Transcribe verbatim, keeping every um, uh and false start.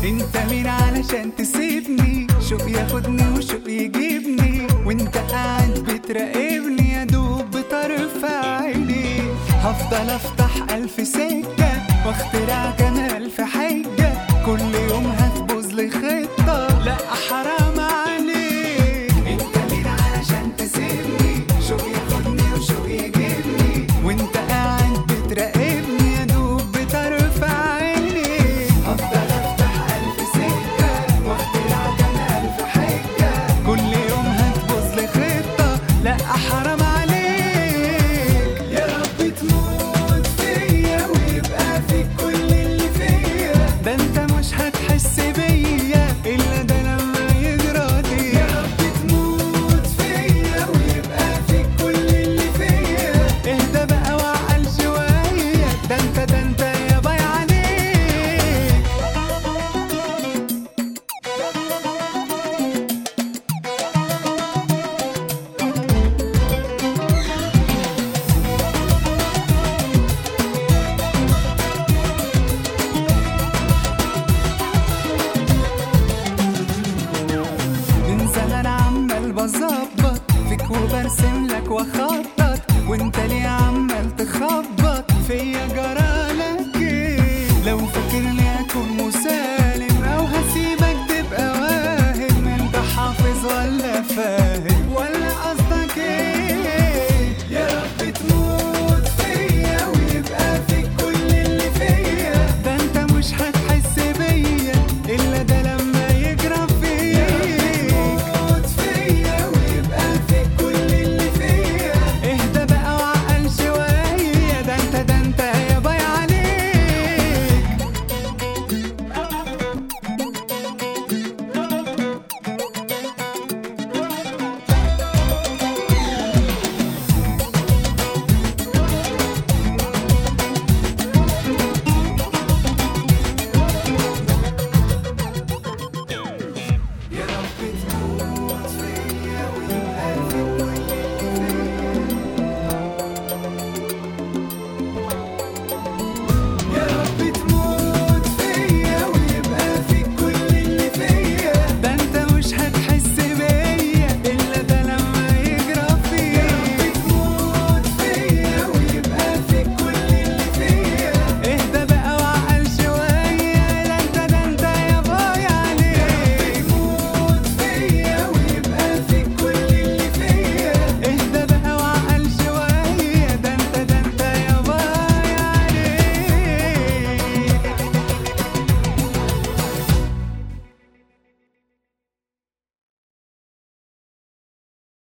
انت مين علشان تسيبني؟ شوق ياخدني وشوق يجيبني، وانت قاعد بتراقبني يا دوب بطرف عيني. هفضل افتح الف سكة واخترع كام الف حجة، كل يوم هتبوظ لي خطة، لا حرام عليك. انت مين علشان تسيبني؟ شوق ياخدني وشوق يجيبني، وانت قاعد بتراقبني يا دوب بطرف عيني. هفضل افتح الف سكة واخترع كام الف حجة، كل يوم هتبوظ لي خطة، لا حرام عليك. يا رب تموت فيا ويبقى فيك كل اللي فيا، ده انت مش هتحس بيا الا ده لما يجرالي. يا رب تموت فيا ويبقى فيك كل اللي فيا، اهدى بقى وعقل شوية، ده انت ده انت يا باي عليك. من زمان عمال بظبط فيك وبرسم لك واخطط، وانت ليه عمال تخبط فيا؟ جرالك ايه؟ لو فاكرني اكون